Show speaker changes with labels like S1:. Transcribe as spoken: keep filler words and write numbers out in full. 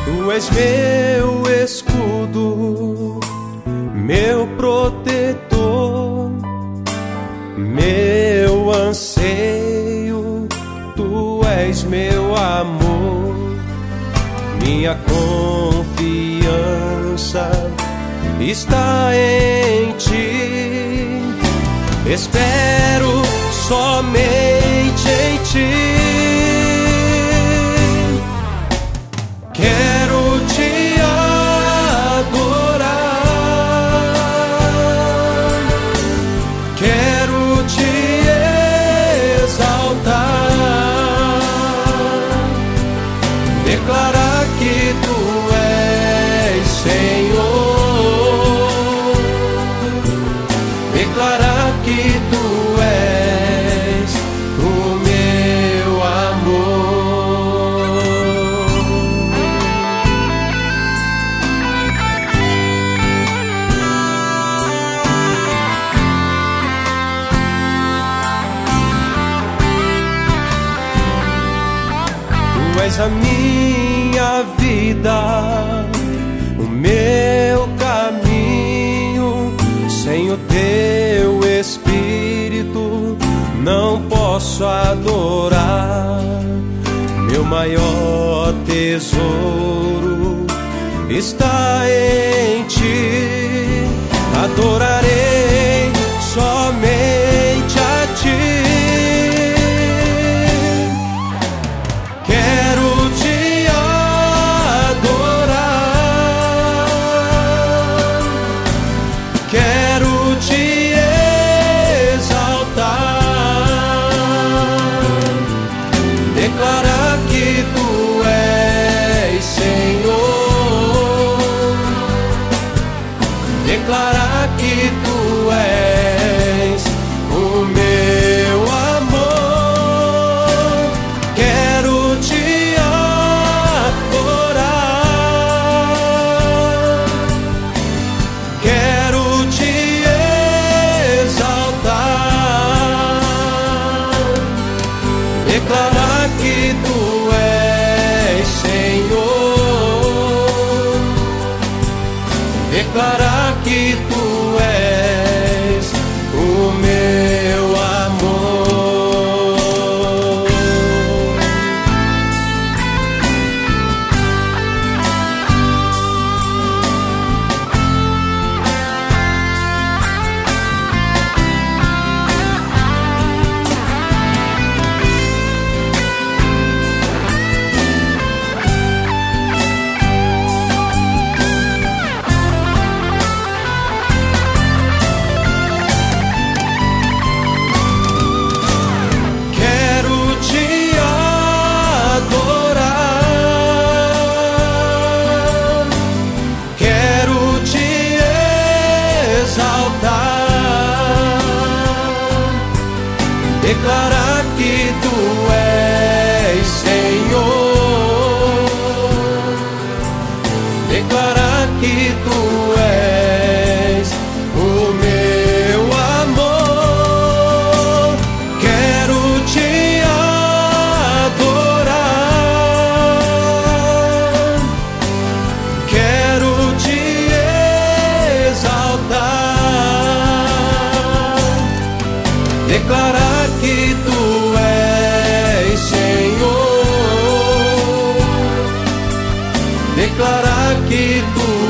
S1: Tu és meu escudo, meu protetor, meu anseio. Tu és meu amor, minha confiança está em ti. Espero somente em ti. Quero te adorar, quero te exaltar, declarar que tu és Senhor, declarar que tu és o meu amor. Tu és a minha vida, o meu caminho. Sem o teu Espírito não posso adorar. Meu maior tesouro está em ti. Adorarei somente a ti. Quero te adorar, quero te exaltar, declarar que tu és Senhor, declarar que tu és o meu amor. Quero te adorar, quero te exaltar, declarar que tu és Senhor, declarar que tu és o meu amor. Quero te adorar, quero te exaltar, declarar que tu és Senhor, declarar que tu és o meu amor. Quero te adorar, quero te exaltar, declarar que tu és Senhor, declarar que tu